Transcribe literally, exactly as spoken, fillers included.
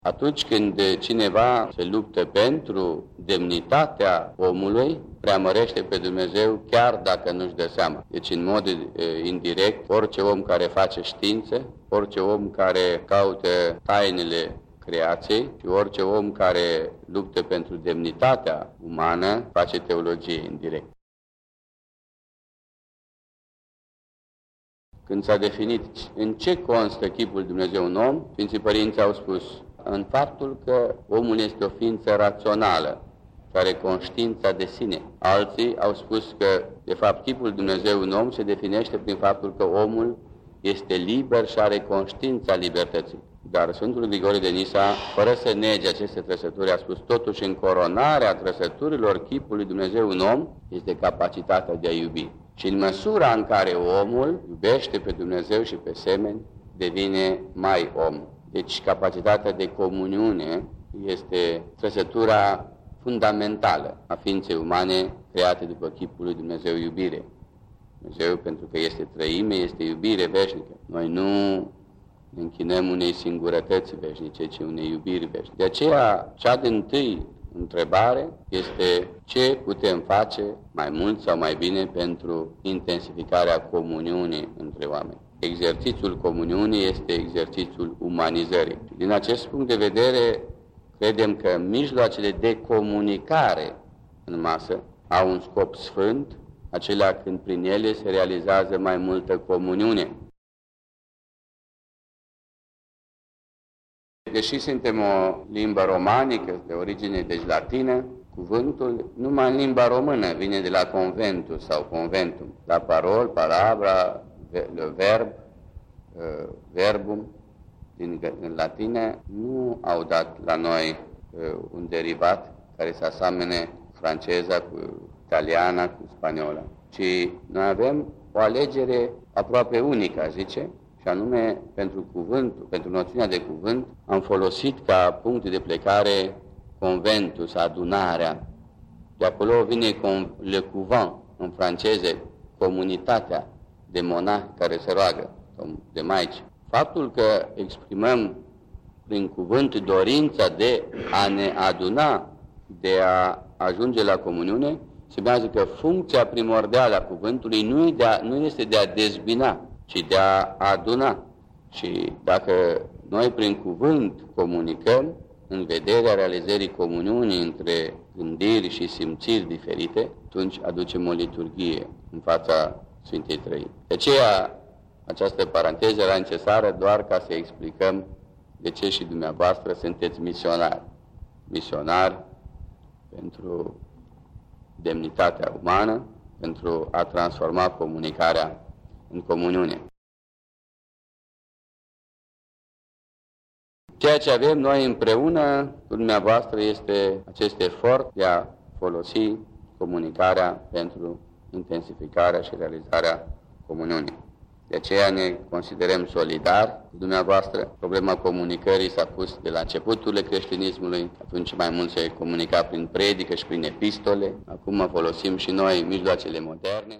Atunci când cineva se luptă pentru demnitatea omului, preamărește pe Dumnezeu chiar dacă nu-și dă seama. Deci, în mod e, indirect, orice om care face știință, orice om care caută tainele creației și orice om care luptă pentru demnitatea umană, face teologie indirect. Când s-a definit în ce constă chipul Dumnezeu în om, Sfinții Părinți au spus în faptul că omul este o ființă rațională, care are conștiința de sine. Alții au spus că, de fapt, chipul Dumnezeu în om se definește prin faptul că omul este liber și are conștiința libertății. Dar Sfântul Grigore de Nisa, fără să nege aceste trăsături, a spus totuși în coronarea trăsăturilor chipului Dumnezeu în om este capacitatea de a iubi. Și în măsura în care omul iubește pe Dumnezeu și pe semeni, devine mai om. Deci capacitatea de comuniune este trăsătura fundamentală a ființei umane create după chipul lui Dumnezeu, iubire. Dumnezeu, pentru că este trăime, este iubire veșnică. Noi nu ne închinăm unei singurătăți veșnice, ci unei iubiri veșnice. De aceea, cea dintâi întrebare este ce putem face mai mult sau mai bine pentru intensificarea comuniunii între oameni. Exercițiul comuniunii este exercițiul umanizării. Din acest punct de vedere, credem că mijloacele de comunicare în masă au un scop sfânt, acelea când prin ele se realizează mai multă comuniune. Deși suntem o limbă romanică, de origine deci latină, cuvântul numai în limba română vine de la conventul sau conventum, la parol, palabra, verb, verbum, din în latină, nu au dat la noi un derivat care să asamene franceza cu italiana, cu spaniola, ci noi avem o alegere aproape unică, zice, și anume pentru cuvântul, pentru noțiunea de cuvânt, am folosit ca punct de plecare conventul, adunarea. De acolo vine le couvent, în franceză, comunitatea de monahi care se roagă, de maici. Faptul că exprimăm prin cuvânt dorința de a ne aduna, de a ajunge la comuniune, semnează că funcția primordială a cuvântului nu, e de a, nu este de a dezbina, ci de a aduna. Și dacă noi prin cuvânt comunicăm, în vederea realizării comuniunii între gândiri și simțiri diferite, atunci aducem o liturghie în fața Sfintei Trăimi. De aceea, această paranteză era necesară doar ca să explicăm de ce și dumneavoastră sunteți misionari. Misionari pentru demnitatea umană, pentru a transforma comunicarea în comuniune. Ceea ce avem noi împreună cu dumneavoastră este acest efort de a folosi comunicarea pentru intensificarea și realizarea comuniunii. De aceea ne considerăm solidari cu dumneavoastră. Problema comunicării s-a pus de la începuturile creștinismului, atunci mai mult se comunica prin predică și prin epistole. Acum folosim și noi mijloacele moderne.